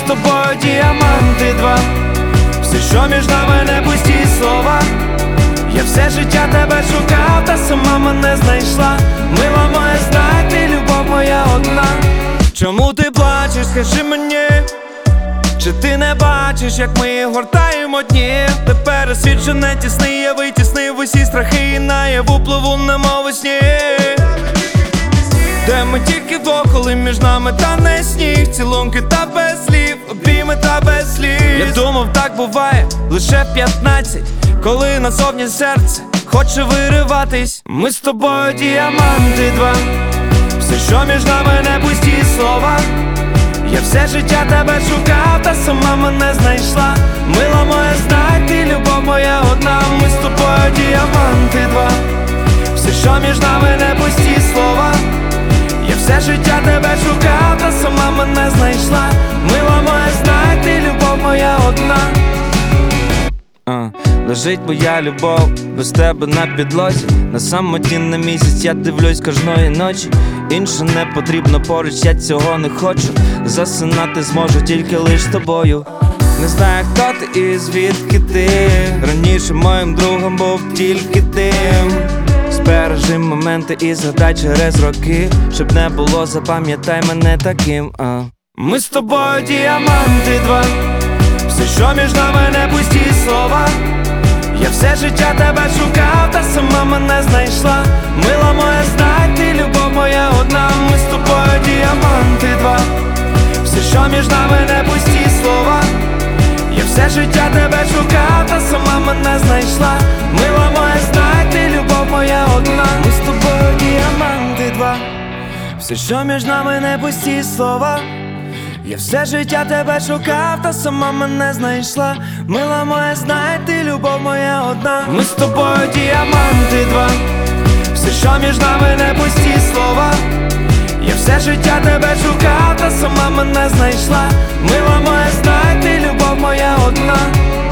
тобою діаманти два. Все, що між нами, не пусті слова. Я все життя тебе шукав, та сама мене знайшла. Мила моя, знай, ти любов моя одна. Чому ти плачеш, скажи мені? Чи ти не бачиш, як ми гортаємо дні? Тепер світ, що не тісний, я витіснив усі страхи і наяву пливу, немов у сні. Де ми тільки вдвох, коли між нами тане сніг. Цілунки та без слів, обійми та без сліз. Я думав, так буває лише в 15, коли назовні серце хоче вириватись. Ми з тобою діаманти два. Все, що між нами, не пусті слова. Я все життя тебе шукав, та сама мене знайшла. Мила моя, знай, ти любов моя одна. Ми з тобою діаманти два. Все, що між нами, не пусті слова. Я все життя тебе шукав, та сама мене знайшла. Мила моя, знай, ти любов моя одна. Лежить моя любов без тебе на підлозі. На самоті на місяць я дивлюсь кожної ночі. Інше не потрібно поруч, я цього не хочу. Засинати зможу тільки лиш з тобою. Не знаю, хто ти і звідки ти. Раніше моїм другом був тільки ти. Збережи моменти і згадай через роки. Щоб не було, запам'ятай мене таким. Ми з тобою діаманти два. Все, що між нами, не пусті слова. Я все життя тебе шукав, та сама мене знайшла. Мила моя, знай, ти любов моя одна. Ми з тобою діаманти два. Все, що між нами, не пусті слова. Я все життя тебе шукав, та сама мене знайшла. Мила моя, знай, ти любов моя одна. Ми з тобою діаманти два. Все, що між нами, не пусті слова. Я все життя тебе шукав, та сама мене знайшла. Мила моя, знай, ти любов моя одна. Ми з тобою діаманти два. Все, що між нами, не пусті слова. Я все життя тебе шукав, та сама мене знайшла. Мила моя, знай, ти любов моя одна.